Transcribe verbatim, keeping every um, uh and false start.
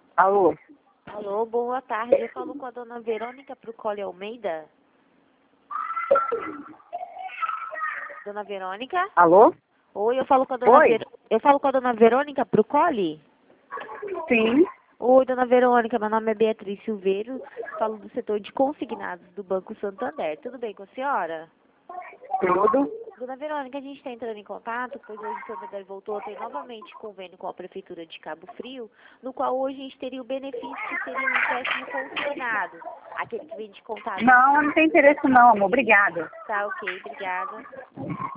Alô? Alô, boa tarde. Eu falo com a dona Verônica Procoli Almeida. Dona Verônica? Alô? Oi, eu falo com a dona Oi? Ver... Eu falo com a dona Verônica Procoli? Sim. Oi, dona Verônica, meu nome é Beatriz Silveiro, falo do setor de consignados do Banco Santander. Tudo bem com a senhora? Tudo? Dona Verônica, a gente está entrando em contato, pois hoje o Santander voltou a ter novamente convênio com a Prefeitura de Cabo Frio, no qual hoje a gente teria o benefício que seria um empréstimo consignado, aquele que vem de contato. Não, eu não tenho interesse não, amor. Obrigada. Tá, ok, obrigada.